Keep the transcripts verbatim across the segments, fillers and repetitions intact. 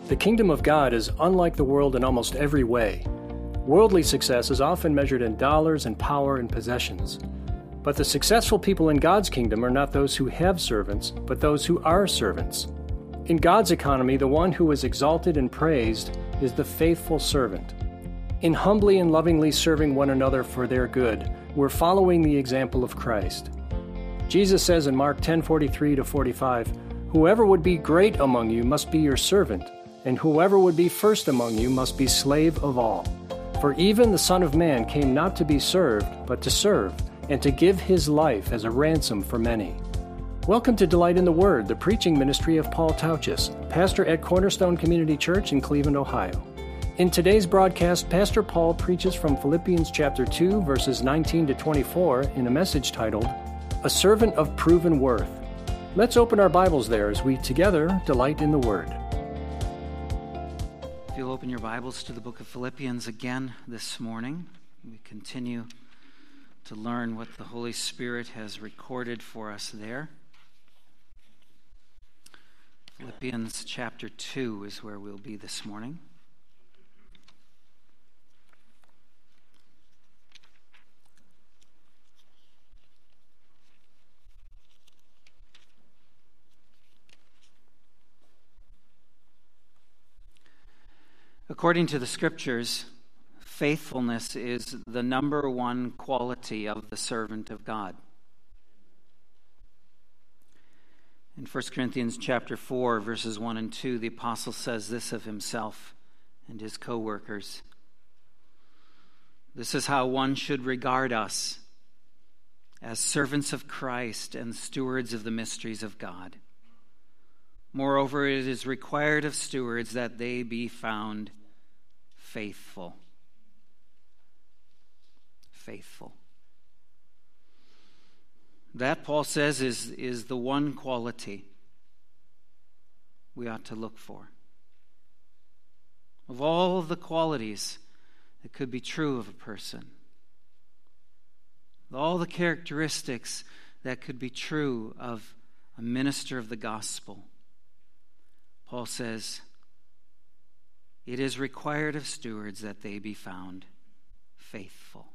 The kingdom of God is unlike the world in almost every way. Worldly success is often measured in dollars and power and possessions. But the successful people in God's kingdom are not those who have servants, but those who are servants. In God's economy, the one who is exalted and praised is the faithful servant. In humbly and lovingly serving one another for their good, we're following the example of Christ. Jesus says in Mark ten forty-three to forty-five, "Whoever would be great among you must be your servant, and whoever would be first among you must be slave of all. For even the Son of Man came not to be served, but to serve, and to give his life as a ransom for many." Welcome to Delight in the Word, the preaching ministry of Paul Tauchis, pastor at Cornerstone Community Church in Cleveland, Ohio. In today's broadcast, Pastor Paul preaches from Philippians chapter two, verses nineteen to twenty-four in a message titled, "A Servant of Proven Worth." Let's open our Bibles there as we together delight in the Word. If you'll open your Bibles to the book of Philippians again this morning, we continue to learn what the Holy Spirit has recorded for us there. Philippians chapter two is where we'll be this morning. According to the Scriptures, faithfulness is the number one quality of the servant of God. In First Corinthians chapter four, verses one and two, the apostle says this of himself and his co-workers. "This is how one should regard us, as servants of Christ and stewards of the mysteries of God. Moreover, it is required of stewards that they be found faithful." Faithful. That, Paul says, is, is the one quality we ought to look for. Of all the qualities that could be true of a person, all the characteristics that could be true of a minister of the gospel, Paul says, it is required of stewards that they be found faithful.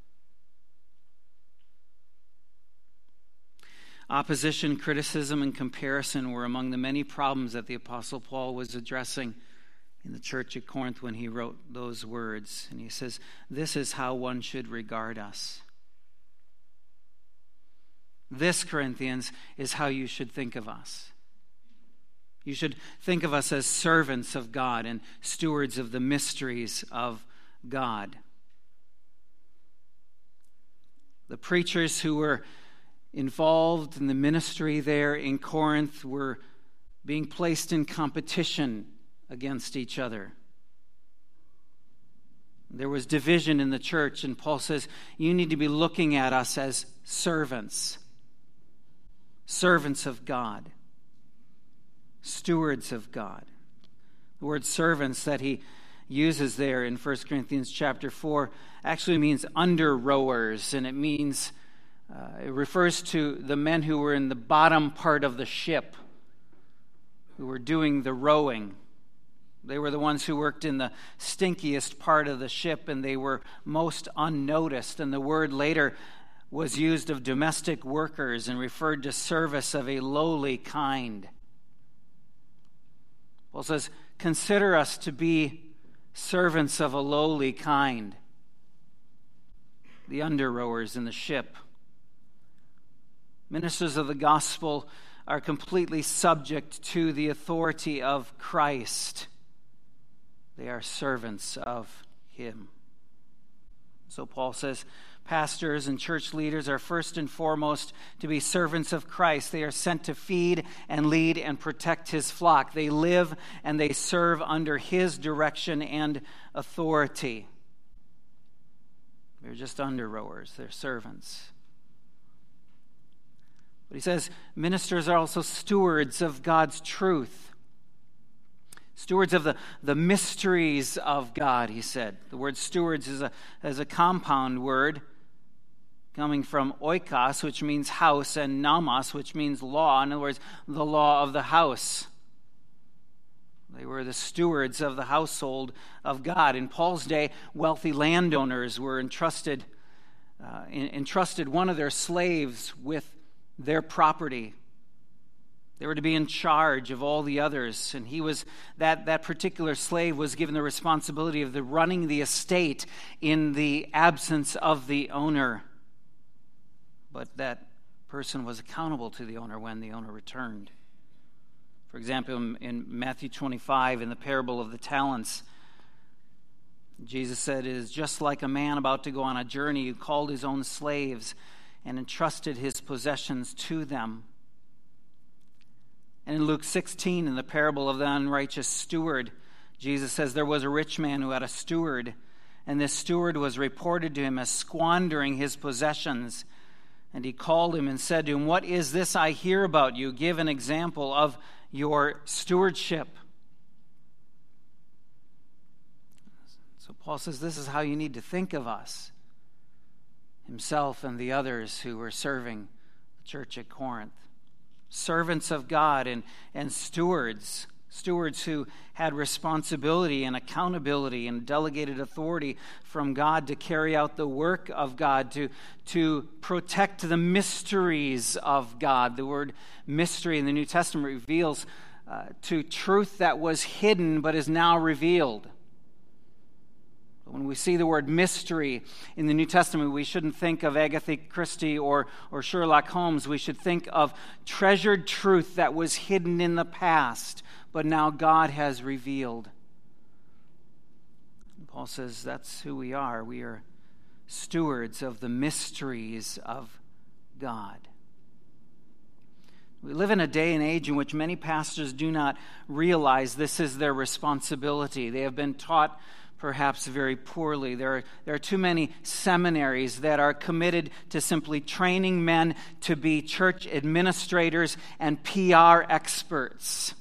Opposition, criticism, and comparison were among the many problems that the Apostle Paul was addressing in the church at Corinth when he wrote those words. And he says, this is how one should regard us. This, Corinthians, is how you should think of us. You should think of us as servants of God and stewards of the mysteries of God. The preachers who were involved in the ministry there in Corinth were being placed in competition against each other. There was division in the church, and Paul says, you need to be looking at us as servants, servants of God. Stewards of God. The word servants that he uses there in First Corinthians chapter four actually means under rowers, and it means, uh, it refers to the men who were in the bottom part of the ship, who were doing the rowing. They were the ones who worked in the stinkiest part of the ship, and they were most unnoticed. And the word later was used of domestic workers and referred to service of a lowly kind. Paul says, consider us to be servants of a lowly kind, the under-rowers in the ship. Ministers of the gospel are completely subject to the authority of Christ. They are servants of Him. So Paul says, pastors and church leaders are first and foremost to be servants of Christ. They are sent to feed and lead and protect His flock. They live and they serve under His direction and authority. They're just under-rowers. They're servants. But he says ministers are also stewards of God's truth. Stewards of the, the mysteries of God, he said. The word stewards is a, is a compound word coming from oikos, which means house, and nomos, which means law. In other words, the law of the house. They were the stewards of the household of God. In Paul's day, wealthy landowners were entrusted, uh, entrusted one of their slaves with their property. They were to be in charge of all the others, and he was that that particular slave was given the responsibility of the running the estate in the absence of the owner. But that person was accountable to the owner when the owner returned. For example, in Matthew twenty-five, in the parable of the talents, Jesus said, "It is just like a man about to go on a journey who called his own slaves and entrusted his possessions to them." And in Luke sixteen, in the parable of the unrighteous steward, Jesus says there was a rich man who had a steward, and this steward was reported to him as squandering his possessions. And he called him and said to him, "What is this I hear about you? Give an example of your stewardship." So Paul says this is how you need to think of us, himself and the others who were serving the church at Corinth. Servants of God and, and stewards, stewards who had responsibility and accountability and delegated authority from God to carry out the work of God, to, to protect the mysteries of God. The word mystery in the New Testament reveals uh, to truth that was hidden but is now revealed. When we see the word mystery in the New Testament, we shouldn't think of Agatha Christie or, or Sherlock Holmes. We should think of treasured truth that was hidden in the past, but now God has revealed. And Paul says that's who we are. We are stewards of the mysteries of God. We live in a day and age in which many pastors do not realize this is their responsibility. They have been taught perhaps very poorly. There are, there are too many seminaries that are committed to simply training men to be church administrators and P R experts.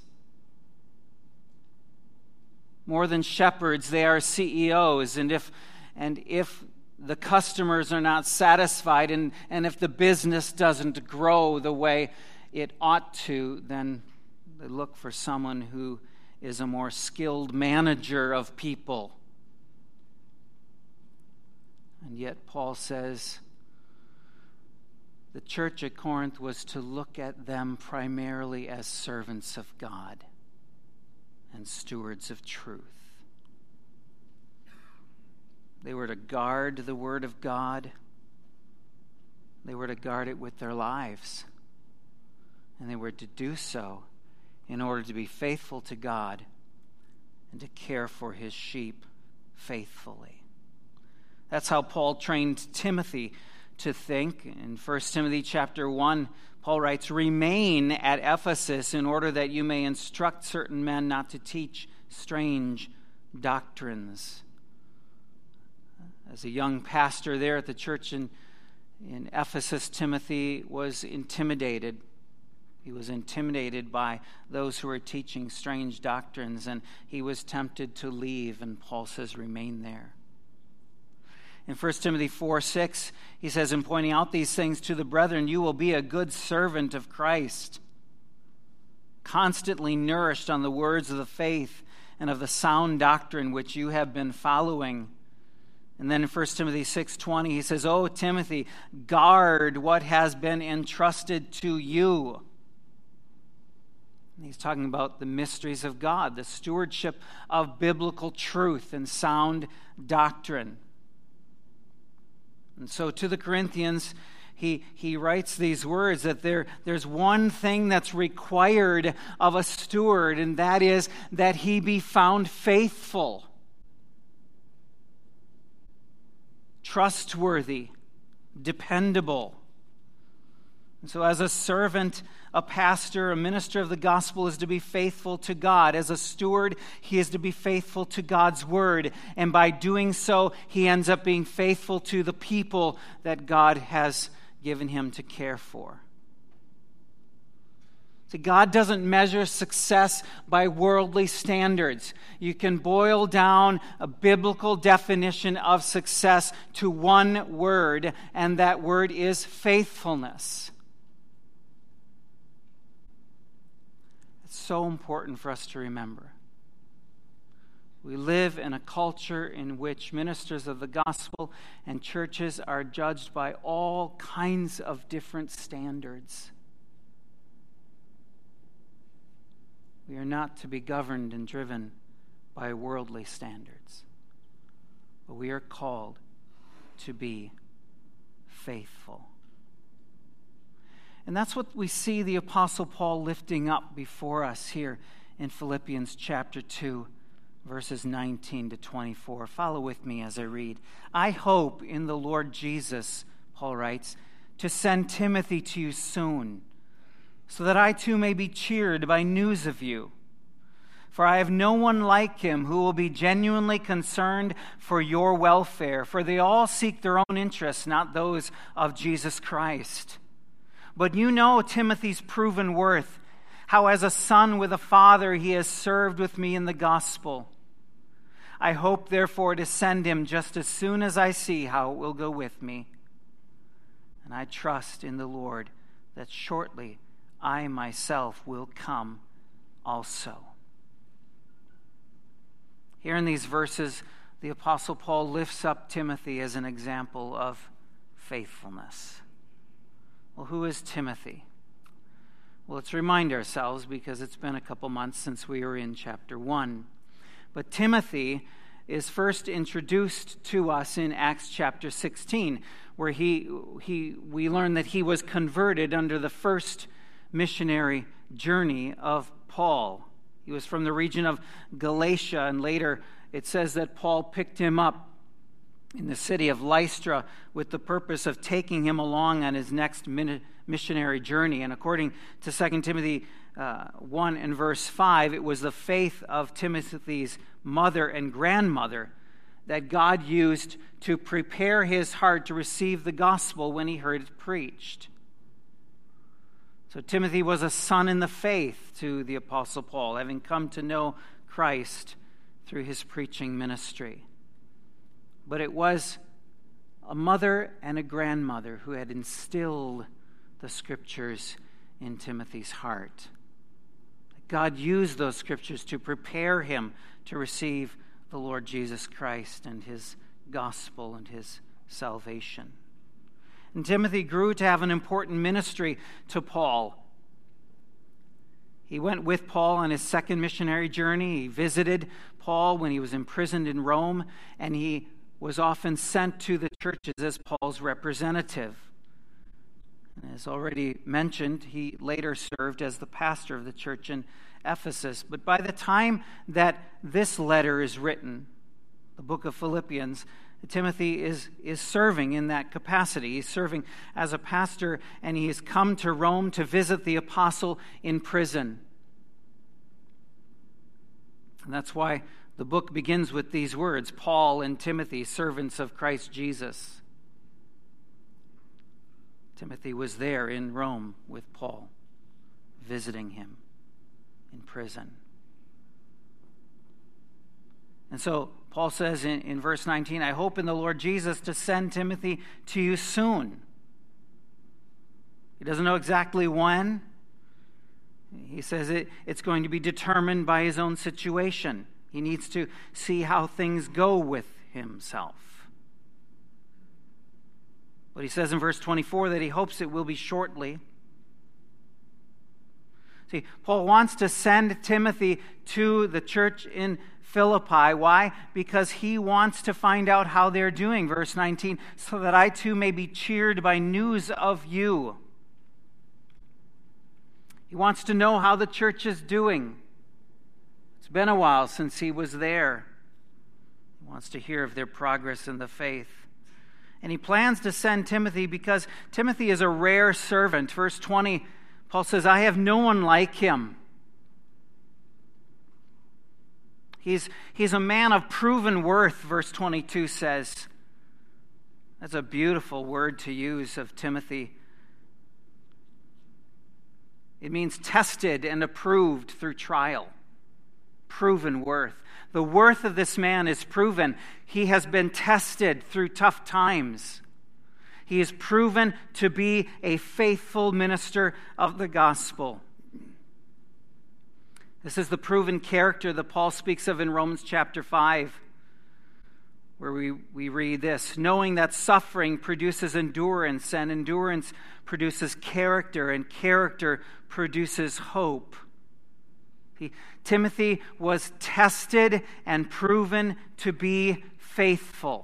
More than shepherds, they are C E Os. And if and if the customers are not satisfied and, and if the business doesn't grow the way it ought to, then they look for someone who is a more skilled manager of people. And yet Paul says the church at Corinth was to look at them primarily as servants of God and stewards of truth. They were to guard the word of God. They were to guard it with their lives. And they were to do so in order to be faithful to God and to care for his sheep faithfully. That's how Paul trained Timothy to think. In First Timothy chapter one, Paul writes, "Remain at Ephesus in order that you may instruct certain men not to teach strange doctrines." As a young pastor there at the church in, in Ephesus, Timothy was intimidated. He was intimidated by those who were teaching strange doctrines, and he was tempted to leave, and Paul says, "Remain there." In First Timothy four six, he says, "In pointing out these things to the brethren, you will be a good servant of Christ, constantly nourished on the words of the faith and of the sound doctrine which you have been following." And then in First Timothy six twenty, he says, "O Timothy, guard what has been entrusted to you." And he's talking about the mysteries of God, the stewardship of biblical truth and sound doctrine. And so to the Corinthians, he, he writes these words that there, there's one thing that's required of a steward, and that is that he be found faithful, trustworthy, dependable. And so as a servant, a pastor, a minister of the gospel is to be faithful to God. As a steward, he is to be faithful to God's word. And by doing so, he ends up being faithful to the people that God has given him to care for. So God doesn't measure success by worldly standards. You can boil down a biblical definition of success to one word, and that word is faithfulness. It's so important for us to remember. We live in a culture in which ministers of the gospel and churches are judged by all kinds of different standards. We are not to be governed and driven by worldly standards, but we are called to be faithful. And that's what we see the Apostle Paul lifting up before us here in Philippians chapter two, verses nineteen to twenty-four. Follow with me as I read. I hope in the Lord Jesus, Paul writes, to send Timothy to you soon, so that I too may be cheered by news of you. For I have no one like him who will be genuinely concerned for your welfare, for they all seek their own interests, not those of Jesus Christ. But you know Timothy's proven worth, how as a son with a father he has served with me in the gospel. I hope, therefore, to send him just as soon as I see how it will go with me. And I trust in the Lord that shortly I myself will come also. Here in these verses, the Apostle Paul lifts up Timothy as an example of faithfulness. Well, who is Timothy? Well, let's remind ourselves, because it's been a couple months since we were in chapter one. But Timothy is first introduced to us in Acts chapter sixteen, where he he we learn that he was converted under the first missionary journey of Paul. He was from the region of Galatia, and later it says that Paul picked him up in the city of Lystra with the purpose of taking him along on his next missionary journey. And according to Second Timothy uh, one and verse five, it was the faith of Timothy's mother and grandmother that God used to prepare his heart to receive the gospel when he heard it preached. So Timothy was a son in the faith to the Apostle Paul, having come to know Christ through his preaching ministry. But it was a mother and a grandmother who had instilled the scriptures in Timothy's heart. God used those scriptures to prepare him to receive the Lord Jesus Christ and his gospel and his salvation. And Timothy grew to have an important ministry to Paul. He went with Paul on his second missionary journey. He visited Paul when he was imprisoned in Rome, and he was often sent to the churches as Paul's representative. And as already mentioned, he later served as the pastor of the church in Ephesus. But by the time that this letter is written, the book of Philippians, Timothy is, is serving in that capacity. He's serving as a pastor, and he has come to Rome to visit the apostle in prison. And that's why the book begins with these words, Paul and Timothy, servants of Christ Jesus. Timothy was there in Rome with Paul, visiting him in prison. And so Paul says in, in verse nineteen, I hope in the Lord Jesus to send Timothy to you soon. He doesn't know exactly when. He says it, it's going to be determined by his own situation. He needs to see how things go with himself. But he says in verse twenty-four that he hopes it will be shortly. See, Paul wants to send Timothy to the church in Philippi. Why? Because he wants to find out how they're doing. Verse nineteen, so that I too may be cheered by news of you. He wants to know how the church is doing. It's been a while since he was there. He wants to hear of their progress in the faith. And he plans to send Timothy because Timothy is a rare servant. Verse twenty, Paul says, I have no one like him. He's, he's a man of proven worth, verse twenty-two says. That's a beautiful word to use of Timothy. It means tested and approved through trial. Proven worth. The worth of this man is proven. He has been tested through tough times. He is proven to be a faithful minister of the gospel. This is the proven character that Paul speaks of in Romans chapter five, where we, we read this: knowing that suffering produces endurance, and endurance produces character, and character produces hope. He, Timothy was tested and proven to be faithful.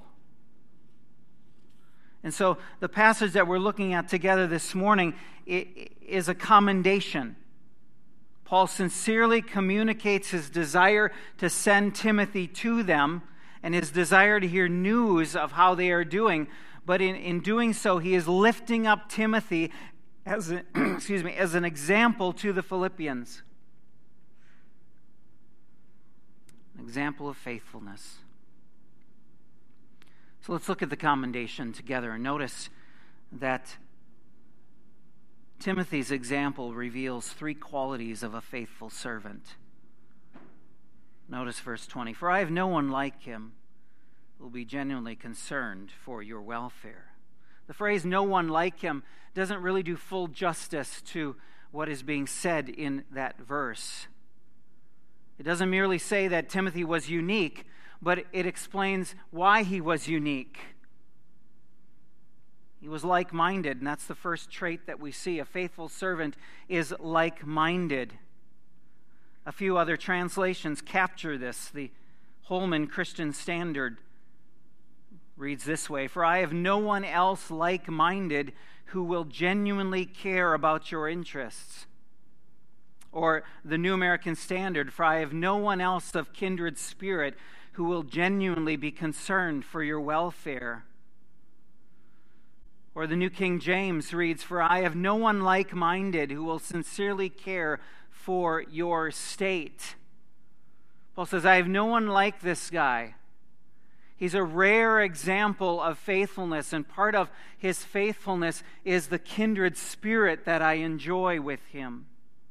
And so the passage that we're looking at together this morning is a commendation. Paul sincerely communicates his desire to send Timothy to them and his desire to hear news of how they are doing. But in, in doing so, he is lifting up Timothy as a, excuse me, as an example to the Philippians. An example of faithfulness. So let's look at the commendation together and notice that Timothy's example reveals three qualities of a faithful servant. Notice verse twenty. For I have no one like him who will be genuinely concerned for your welfare. The phrase no one like him doesn't really do full justice to what is being said in that verse. It doesn't merely say that Timothy was unique, but it explains why he was unique. He was like-minded, and that's the first trait that we see. A faithful servant is like-minded. A few other translations capture this. The Holman Christian Standard reads this way: For I have no one else like-minded who will genuinely care about your interests. Or the New American Standard: For I have no one else of kindred spirit who will genuinely be concerned for your welfare. Or the New King James reads: For I have no one like-minded who will sincerely care for your state. Paul says, I have no one like this guy. He's a rare example of faithfulness, and part of his faithfulness is the kindred spirit that I enjoy with him.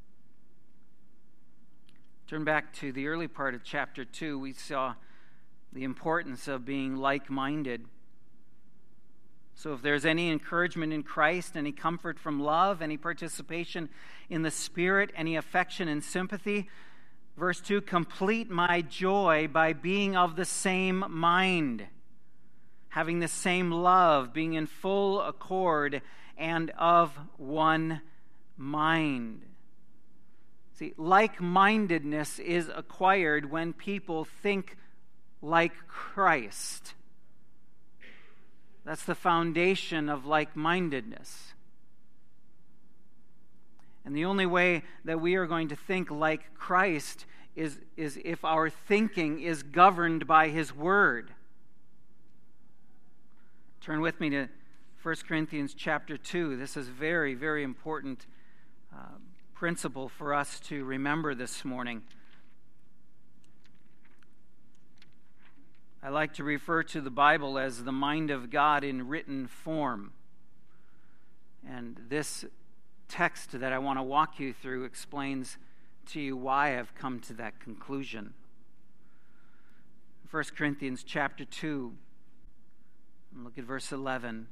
Turn back to the early part of chapter two. We saw the importance of being like-minded. So if there's any encouragement in Christ, any comfort from love, any participation in the Spirit, any affection and sympathy, verse two, complete my joy by being of the same mind, having the same love, being in full accord and of one mind. See, like-mindedness is acquired when people think like Christ. That's the foundation of like-mindedness. And the only way that we are going to think like Christ is, is if our thinking is governed by His Word. Turn with me to First Corinthians chapter two. This is very, very important uh, principle for us to remember this morning. I like to refer to the Bible as the mind of God in written form. And this text that I want to walk you through explains to you why I've come to that conclusion. First Corinthians chapter two, look at verse eleven.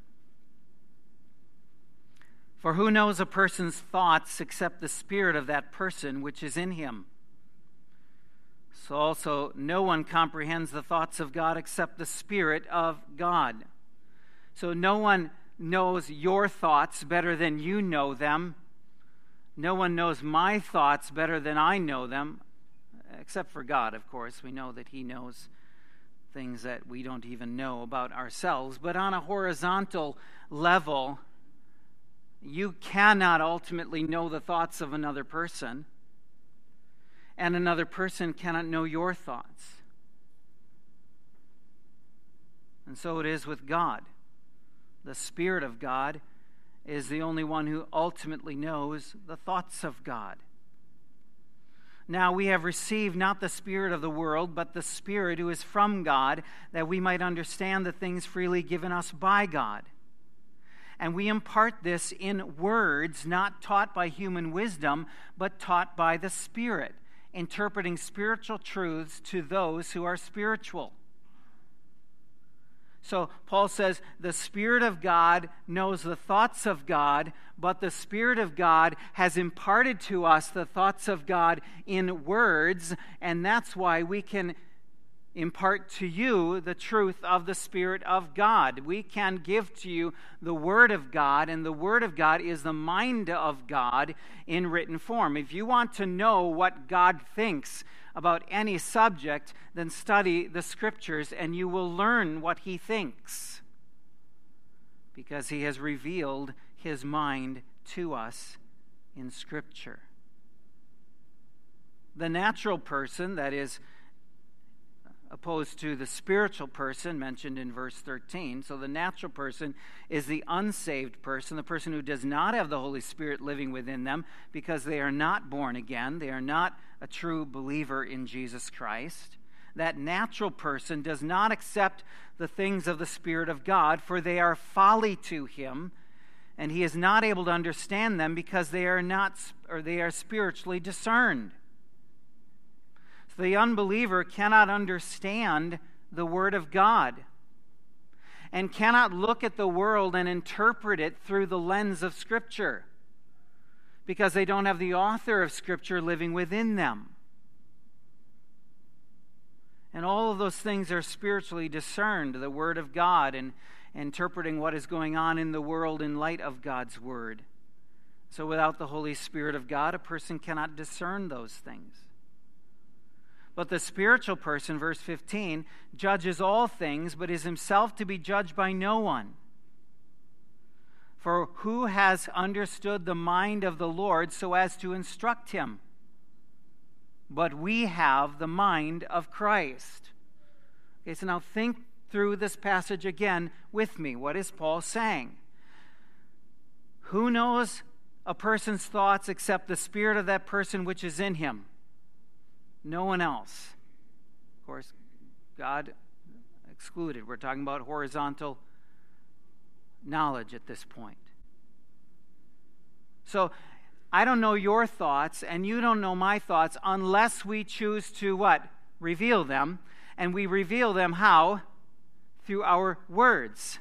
For who knows a person's thoughts except the spirit of that person which is in him? So also no one comprehends the thoughts of God except the Spirit of God. So no one knows your thoughts better than you know them. No one knows my thoughts better than I know them, except for God, of course. We know that He knows things that we don't even know about ourselves. But on a horizontal level, you cannot ultimately know the thoughts of another person. And another person cannot know your thoughts. And so it is with God. The Spirit of God is the only one who ultimately knows the thoughts of God. Now we have received not the spirit of the world, but the Spirit who is from God, that we might understand the things freely given us by God. And we impart this in words not taught by human wisdom, but taught by the Spirit, interpreting spiritual truths to those who are spiritual. So Paul says the Spirit of God knows the thoughts of God, but the Spirit of God has imparted to us the thoughts of God in words, and that's why we can impart to you the truth of the Spirit of God. We can give to you the Word of God, and the Word of God is the mind of God in written form. If you want to know what God thinks about any subject, then study the Scriptures, and you will learn what He thinks, because He has revealed His mind to us in Scripture. The natural person, that is, opposed to the spiritual person mentioned in verse thirteen. So the natural person is the unsaved person, the person who does not have the Holy Spirit living within them because they are not born again. They are not a true believer in Jesus Christ. That natural person does not accept the things of the Spirit of God, for they are folly to him, and he is not able to understand them because they are not, or they are spiritually discerned. The unbeliever cannot understand the Word of God and cannot look at the world and interpret it through the lens of Scripture because they don't have the author of Scripture living within them. And all of those things are spiritually discerned, the Word of God, and interpreting what is going on in the world in light of God's Word. So without the Holy Spirit of God, a person cannot discern those things. But the spiritual person, verse fifteen, judges all things, but is himself to be judged by no one. For who has understood the mind of the Lord so as to instruct him? But we have the mind of Christ. Okay, so now think through this passage again with me. What is Paul saying? Who knows a person's thoughts except the spirit of that person which is in him? No one else. Of course, God excluded. We're talking about horizontal knowledge at this point. So, I don't know your thoughts, and you don't know my thoughts, unless we choose to what? Reveal them. And we reveal them how? Through our words.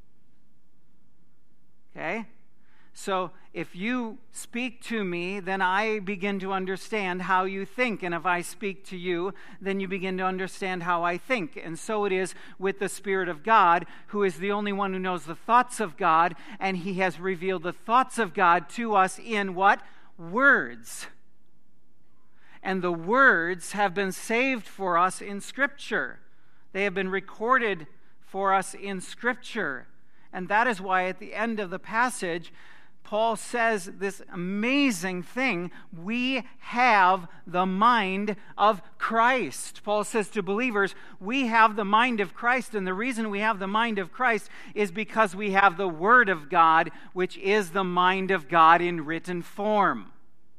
Okay? So, if you speak to me, then I begin to understand how you think. And if I speak to you, then you begin to understand how I think. And so it is with the Spirit of God, who is the only one who knows the thoughts of God, and He has revealed the thoughts of God to us in what? Words. And the words have been saved for us in Scripture. They have been recorded for us in Scripture. And that is why at the end of the passage, Paul says this amazing thing: we have the mind of Christ. Paul says to believers, we have the mind of Christ, and the reason we have the mind of Christ is because we have the Word of God, which is the mind of God in written form.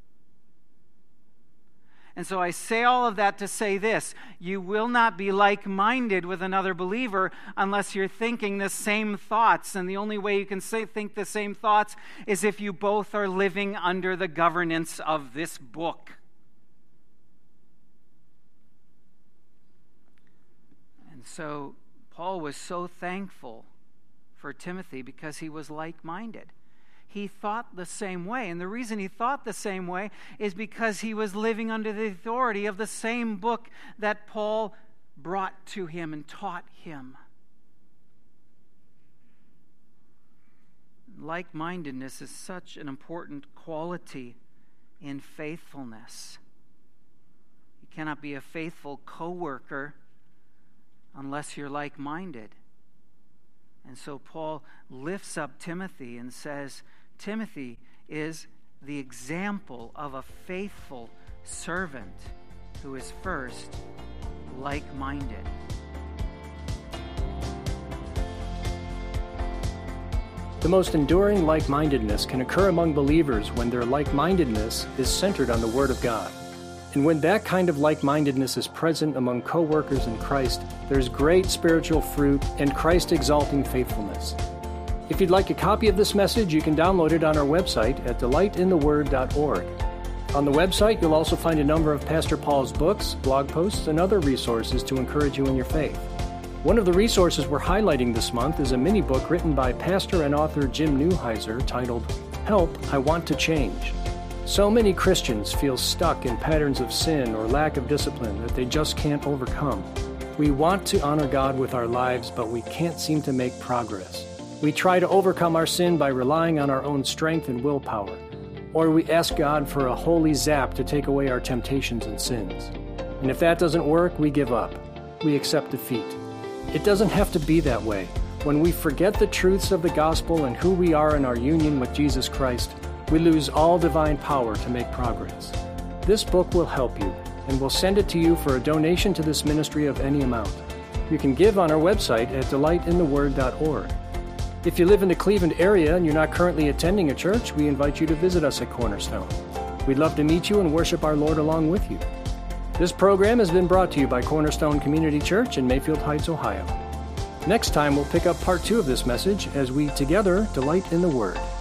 And so I say all of that to say this: you will not be like-minded with another believer unless you're thinking the same thoughts. And the only way you can say, think the same thoughts is if you both are living under the governance of this book. And so Paul was so thankful for Timothy because he was like-minded. He thought the same way. And the reason he thought the same way is because he was living under the authority of the same book that Paul brought to him and taught him. Like-mindedness is such an important quality in faithfulness. You cannot be a faithful co-worker unless you're like-minded. And so Paul lifts up Timothy and says, Timothy is the example of a faithful servant who is first like-minded. The most enduring like-mindedness can occur among believers when their like-mindedness is centered on the Word of God. And when that kind of like-mindedness is present among co-workers in Christ, there's great spiritual fruit and Christ-exalting faithfulness. If you'd like a copy of this message, you can download it on our website at delight in the word dot org. On the website, you'll also find a number of Pastor Paul's books, blog posts, and other resources to encourage you in your faith. One of the resources we're highlighting this month is a mini book written by pastor and author Jim Newheiser titled, Help, I Want to Change. So many Christians feel stuck in patterns of sin or lack of discipline that they just can't overcome. We want to honor God with our lives, but we can't seem to make progress. We try to overcome our sin by relying on our own strength and willpower, or we ask God for a holy zap to take away our temptations and sins. And if that doesn't work, we give up. We accept defeat. It doesn't have to be that way. When we forget the truths of the gospel and who we are in our union with Jesus Christ, we lose all divine power to make progress. This book will help you, and we'll send it to you for a donation to this ministry of any amount. You can give on our website at delight in the word dot org. If you live in the Cleveland area and you're not currently attending a church, we invite you to visit us at Cornerstone. We'd love to meet you and worship our Lord along with you. This program has been brought to you by Cornerstone Community Church in Mayfield Heights, Ohio. Next time, we'll pick up part two of this message as we together delight in the Word.